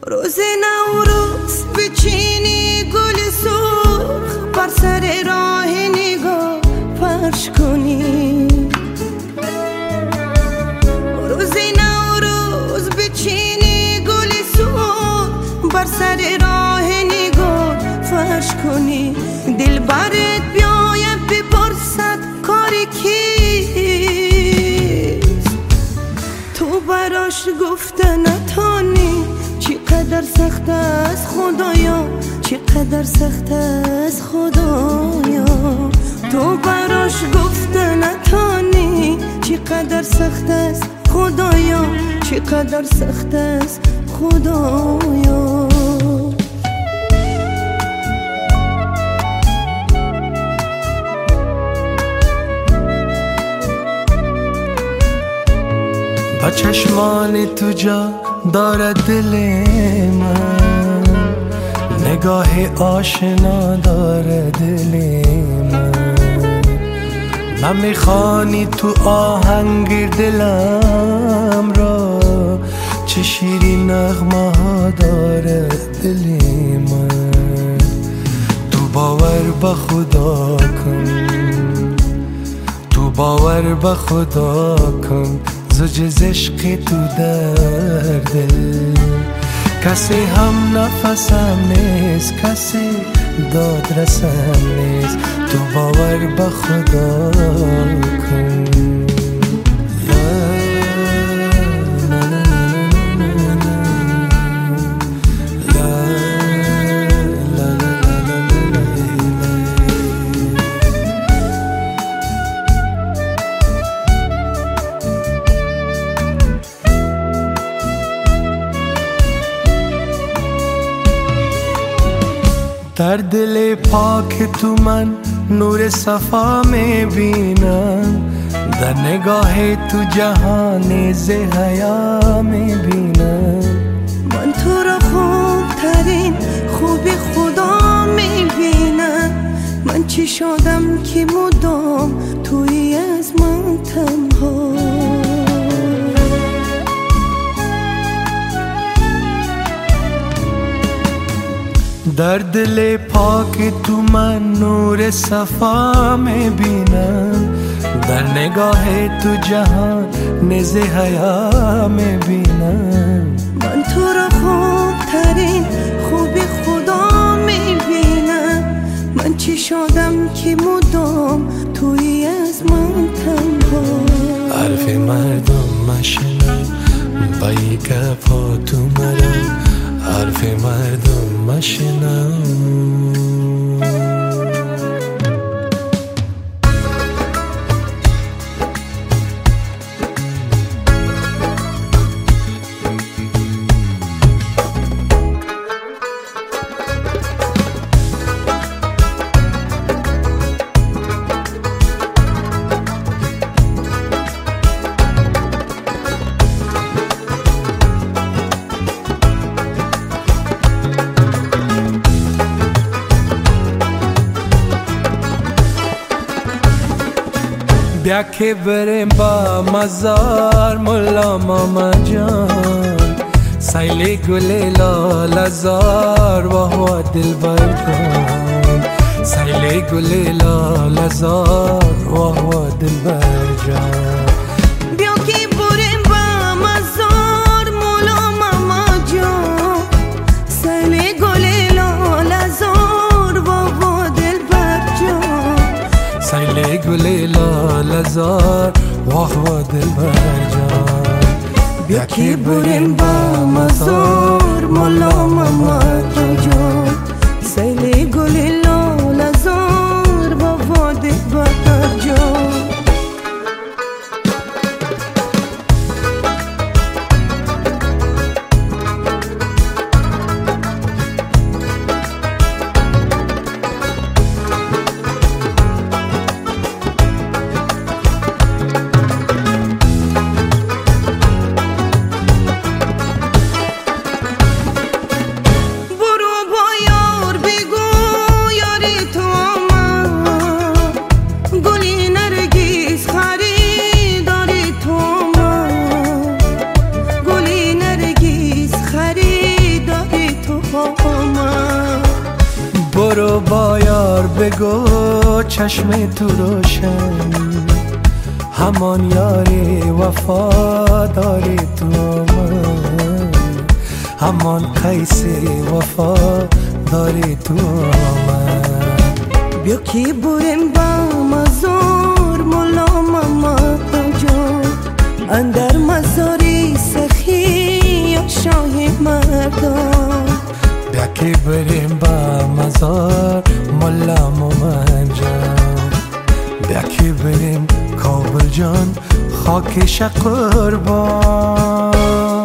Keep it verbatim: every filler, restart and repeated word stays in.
روز نوروز بچینی گل سرخ بر سر راه نگاه فرش کنی. روز نوروز بچینی گل سرخ بر سر راه نگاه فرش کنی. دل برت بیاید بپرسد کاری کیست، تو براش گفته نتانی. چقدر سخت است خدایا، چقدر سخت است خدایا، تو براش گفته نتانی. چقدر سخت است خدایا، چقدر سخت است خدایا. با چشمان تو جا دارد دل من، نگاه آشنا داره دل من. من میخوانی تو آهنگ دلم را، چه شیرین نغمه ها داره دل من. تو باور به خدا کن، تو باور به خدا کن، زوج عشق تو در دل. کسی هم نفسم نیست، کسی دادرسم نیست، تو باور به خدا کن. در دل پاک تو من نور صفا میبینم، در نگاه تو جهان زهیا میبینم. من تو را خوبترین خوب خدا میبینم. من چی شدم که مدام توی از من تنها. در دل پاک تو من نور صفا میبینم، در نگاه تو جهان نز حیا میبینم. من تو را خوبترین خوب خدا میبینم. من چی شدم که مدام توی از من تنها. حرف مردم مشنم با یک پا تو مرم، حرف مردم مشنم. بیا که بریم با مزار مولا ماما جان، سیل گل لال زار و هوا دلبر جان، سیل گل لال زار و هوا دلبر جان. بیا که بریم با مزار مولا ماما جان، سیل گل لال زار و هوا دلبر جان، سیل گل لال زار و هوا دلبر جان. بیا که بریم با مزار مولا ماما جان، سیل گل لال زار و هوا دلبر جان. تو با یار بگو چشم تو روشن، همان یاری وفاداری تو من، همان قیس وفاداری تو من. بیا کی بریم با مزار مولا ماما جان، اندر مزاری سخی یا شاه مردان. بیا کی بریم با مزار مولا ماما جان، بیا کی بریم کابل جان خاکش قربان.